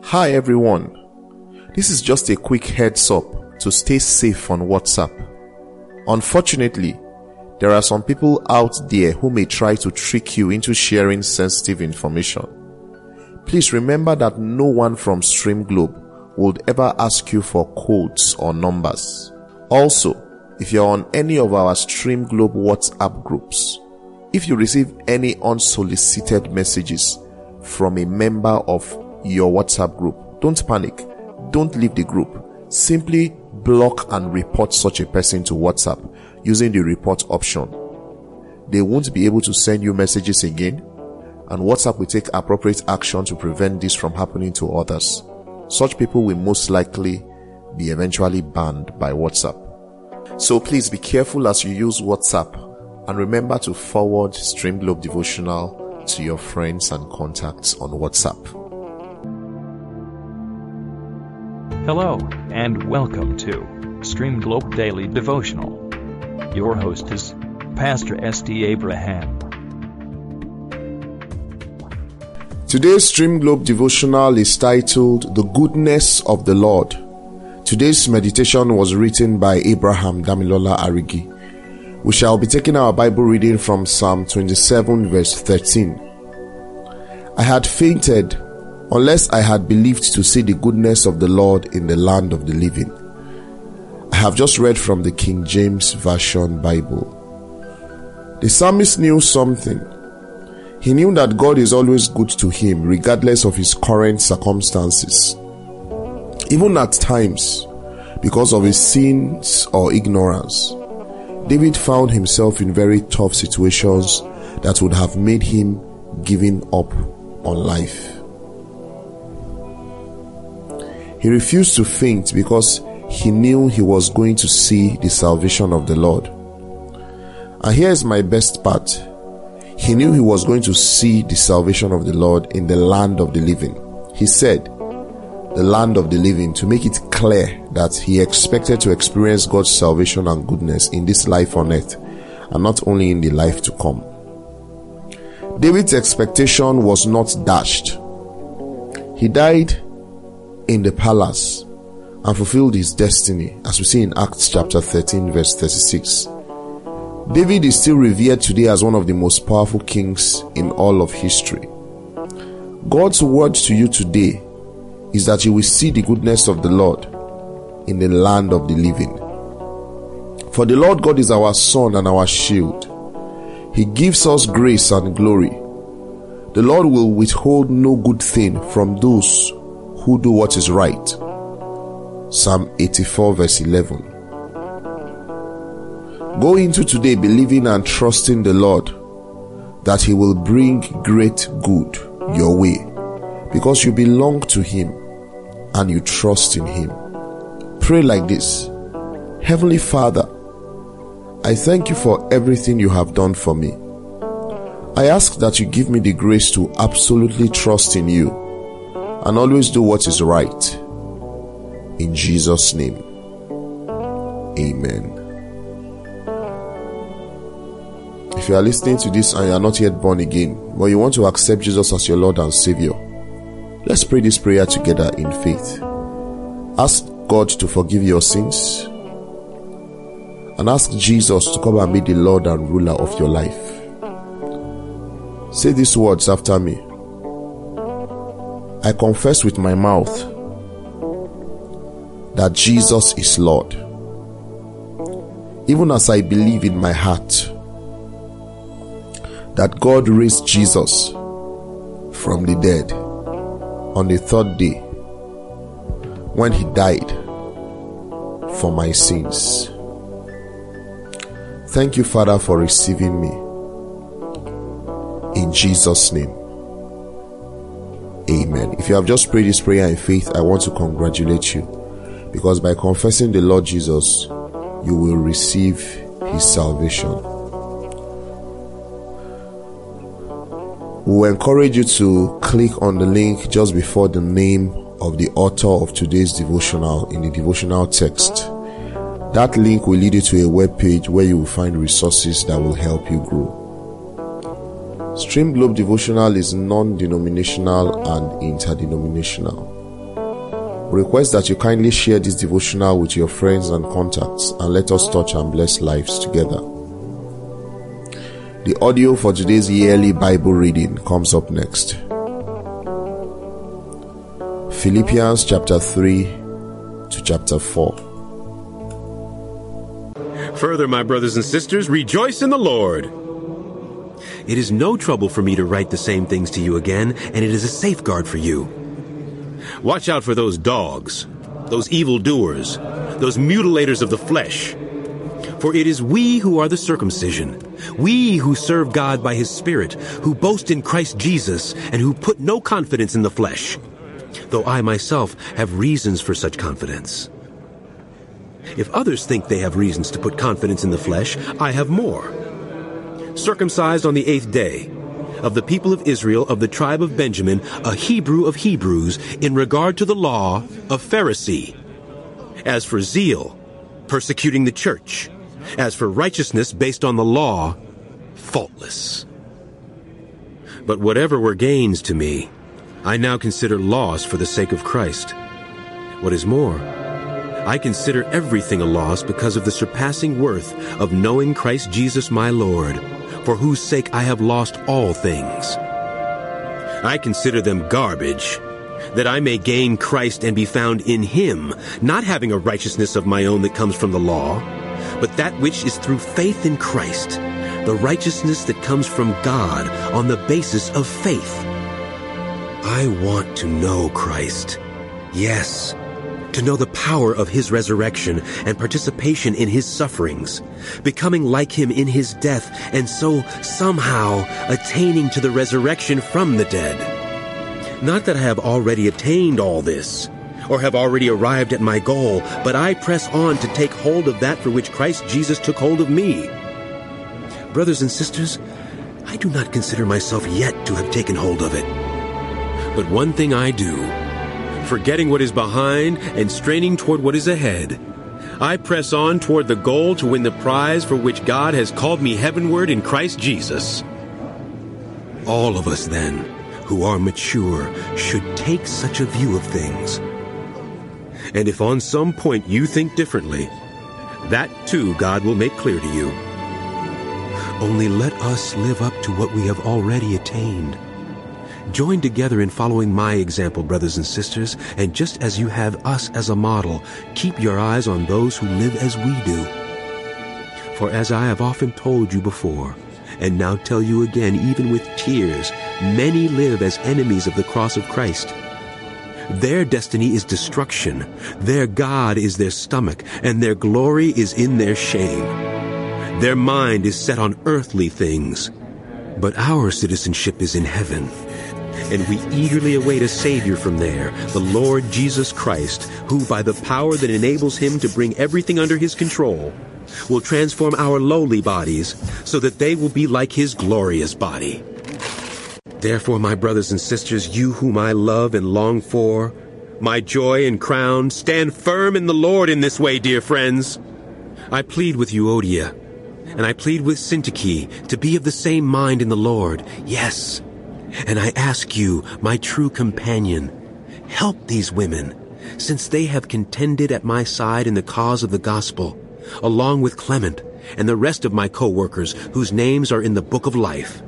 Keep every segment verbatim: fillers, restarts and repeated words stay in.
Hi everyone, this is just a quick heads up to stay safe on WhatsApp. Unfortunately, there are some people out there who may try to trick you into sharing sensitive information. Please remember that no one from Stream Globe would ever ask you for codes or numbers. Also, if you're on any of our Stream Globe WhatsApp groups, if you receive any unsolicited messages from a member of your WhatsApp group, don't panic. Don't leave the group. Simply block and report such a person to WhatsApp using the report option. They won't be able to send you messages again, and WhatsApp will take appropriate action to prevent this from happening to others. Such people will most likely be eventually banned by WhatsApp. So please be careful as you use WhatsApp, and remember to forward Stream Globe Devotional to your friends and contacts on WhatsApp. Hello, and welcome to Stream Globe Daily Devotional. Your host is Pastor S D Abraham. Today's Stream Globe Devotional is titled The Goodness of the Lord. Today's meditation was written by Abraham Damilola Arigi. We shall be taking our Bible reading from Psalm twenty-seven verse thirteen. I had fainted unless I had believed to see the goodness of the Lord in the land of the living. I have just read from the King James Version Bible. The psalmist knew something. He knew that God is always good to him regardless of his current circumstances. Even at times, because of his sins or ignorance, David found himself in very tough situations that would have made him giving up on life. He refused to faint because he knew he was going to see the salvation of the Lord. And here is my best part. He knew he was going to see the salvation of the Lord in the land of the living. He said, the land of the living, to make it clear that he expected to experience God's salvation and goodness in this life on earth, and not only in the life to come. David's expectation was not dashed. He died in the palace and fulfilled his destiny, as we see in Acts chapter thirteen verse thirty-six. David is still revered today as one of the most powerful kings in all of history. God's word to you today is that you will see the goodness of the Lord in the land of the living. For the Lord God is our sun and our shield. He gives us grace and glory. The Lord will withhold no good thing from those who do what is right. Psalm eighty-four verse eleven. Go into today believing and trusting the Lord that he will bring great good your way, because you belong to him and you trust in him. Pray like this: Heavenly Father, I thank you for everything you have done for me. I ask that you give me the grace to absolutely trust in you and always do what is right. In Jesus' name, amen. If you are listening to this and you are not yet born again, but you want to accept Jesus as your Lord and Savior, let's pray this prayer together in faith. Ask God to forgive your sins and ask Jesus to come and be the Lord and ruler of your life. Say these words after me. I confess with my mouth that Jesus is Lord, even as I believe in my heart that God raised Jesus from the dead on the third day when he died for my sins. Thank you, Father, for receiving me. In Jesus' name, amen. If you have just prayed this prayer in faith, I want to congratulate you, because by confessing the Lord Jesus, you will receive his salvation. We will encourage you to click on the link just before the name of the author of today's devotional in the devotional text. That link will lead you to a web page where you will find resources that will help you grow. Stream Globe Devotional is non-denominational and interdenominational. We request that you kindly share this devotional with your friends and contacts, and let us touch and bless lives together. The audio for today's yearly Bible reading comes up next. Philippians chapter three to chapter four. Further, my brothers and sisters, rejoice in the Lord. It is no trouble for me to write the same things to you again, and it is a safeguard for you. Watch out for those dogs, those evildoers, those mutilators of the flesh. For it is we who are the circumcision, we who serve God by His Spirit, who boast in Christ Jesus, and who put no confidence in the flesh, though I myself have reasons for such confidence. If others think they have reasons to put confidence in the flesh, I have more. Circumcised on the eighth day, of the people of Israel, of the tribe of Benjamin, a Hebrew of Hebrews, in regard to the law, a Pharisee. As for zeal, persecuting the church. As for righteousness based on the law, faultless. But whatever were gains to me, I now consider loss for the sake of Christ. What is more, I consider everything a loss because of the surpassing worth of knowing Christ Jesus my Lord, for whose sake I have lost all things. I consider them garbage, that I may gain Christ and be found in Him, not having a righteousness of my own that comes from the law, but that which is through faith in Christ, the righteousness that comes from God on the basis of faith. I want to know Christ. Yes, to know the power of His resurrection and participation in His sufferings, becoming like Him in His death, and so somehow attaining to the resurrection from the dead. Not that I have already attained all this, or have already arrived at my goal, but I press on to take hold of that for which Christ Jesus took hold of me. Brothers and sisters, I do not consider myself yet to have taken hold of it. But one thing I do, forgetting what is behind and straining toward what is ahead, I press on toward the goal to win the prize for which God has called me heavenward in Christ Jesus. All of us, then, who are mature, should take such a view of things. And if on some point you think differently, that too God will make clear to you. Only let us live up to what we have already attained. Join together in following my example, brothers and sisters, and just as you have us as a model, keep your eyes on those who live as we do. For as I have often told you before, and now tell you again even with tears, many live as enemies of the cross of Christ. Their destiny is destruction, their God is their stomach, and their glory is in their shame. Their mind is set on earthly things, but our citizenship is in heaven. And we eagerly await a Savior from there, the Lord Jesus Christ, who by the power that enables Him to bring everything under His control, will transform our lowly bodies so that they will be like His glorious body. Therefore, my brothers and sisters, you whom I love and long for, my joy and crown, stand firm in the Lord in this way, dear friends. I plead with Euodia, and I plead with Syntyche to be of the same mind in the Lord. Yes, and I ask you, my true companion, help these women, since they have contended at my side in the cause of the gospel, along with Clement and the rest of my co-workers whose names are in the book of life.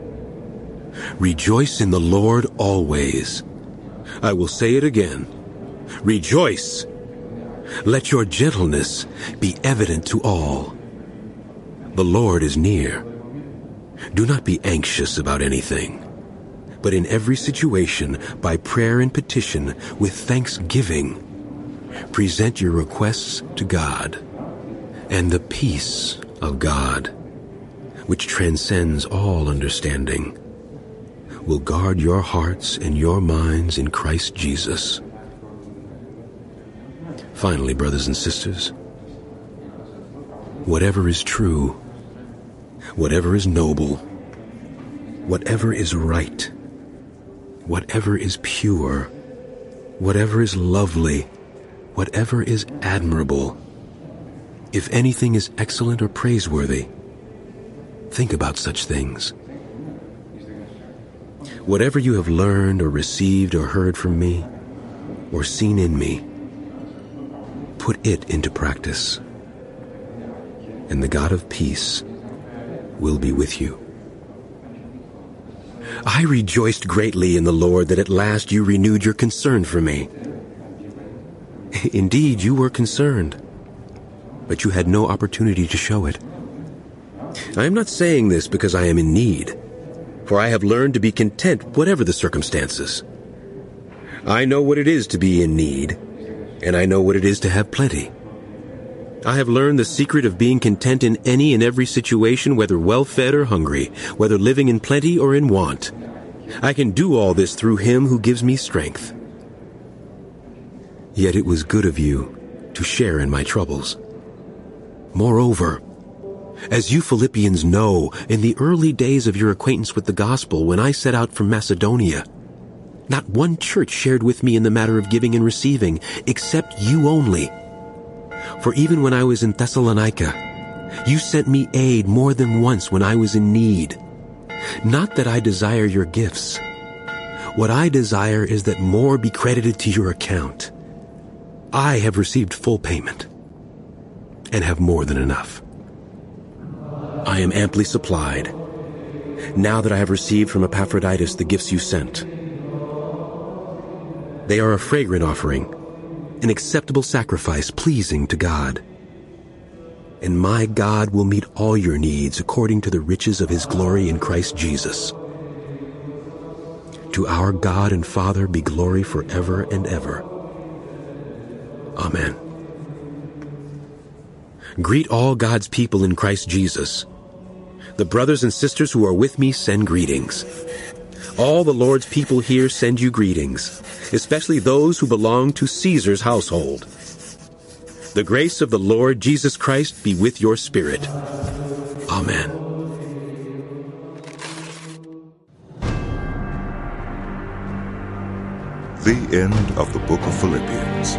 Rejoice in the Lord always. I will say it again. Rejoice. Let your gentleness be evident to all. The Lord is near. Do not be anxious about anything, but in every situation, by prayer and petition, with thanksgiving, present your requests to God, and the peace of God, which transcends all understanding, will guard your hearts and your minds in Christ Jesus. Finally, brothers and sisters, whatever is true, whatever is noble, whatever is right, whatever is pure, whatever is lovely, whatever is admirable, if anything is excellent or praiseworthy, think about such things. Whatever you have learned or received or heard from me, or seen in me, put it into practice, and the God of peace will be with you. I rejoiced greatly in the Lord that at last you renewed your concern for me. Indeed, you were concerned, but you had no opportunity to show it. I am not saying this because I am in need, for I have learned to be content whatever the circumstances. I know what it is to be in need, and I know what it is to have plenty. I have learned the secret of being content in any and every situation, whether well-fed or hungry, whether living in plenty or in want. I can do all this through him who gives me strength. Yet it was good of you to share in my troubles. Moreover, as you Philippians know, in the early days of your acquaintance with the gospel, when I set out from Macedonia, not one church shared with me in the matter of giving and receiving, except you only. For even when I was in Thessalonica, you sent me aid more than once when I was in need. Not that I desire your gifts. What I desire is that more be credited to your account. I have received full payment and have more than enough. I am amply supplied, now that I have received from Epaphroditus the gifts you sent. They are a fragrant offering, an acceptable sacrifice pleasing to God. And my God will meet all your needs according to the riches of his glory in Christ Jesus. To our God and Father be glory forever and ever. Amen. Greet all God's people in Christ Jesus. The brothers and sisters who are with me send greetings. All the Lord's people here send you greetings, especially those who belong to Caesar's household. The grace of the Lord Jesus Christ be with your spirit. Amen. The end of the book of Philippians.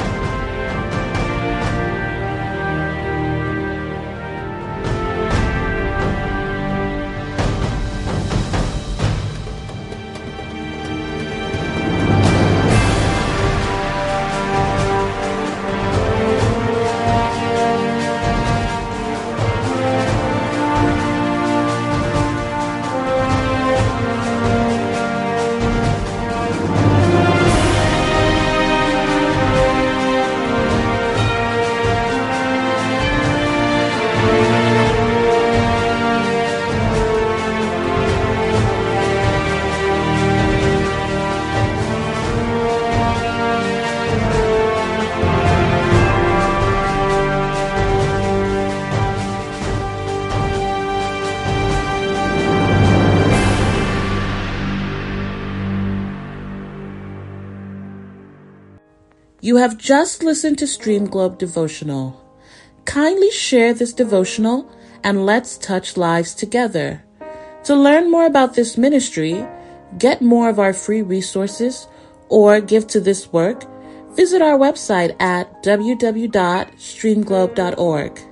You have just listened to Stream Globe Devotional. Kindly share this devotional and let's touch lives together. To learn more about this ministry, get more of our free resources, or give to this work, visit our website at w w w dot stream globe dot org.